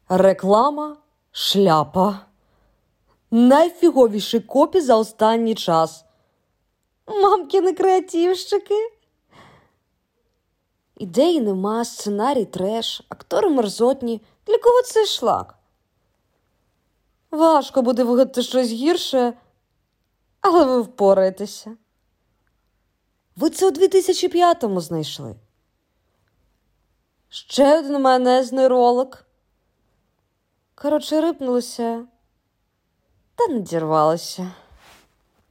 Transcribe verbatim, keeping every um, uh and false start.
Реклама шляпа. Найфіговіший копі за останній час. Мамкіни креативщики. Ідеї нема, сценарій треш, актори мерзотні. Для кого це шлак? Важко буде вигадати щось гірше, але ви впораєтеся. Ви це у дві тисячі п'ятому знайшли. Ще один майонезний ролик. Коротше, рипнулося та надірвалося.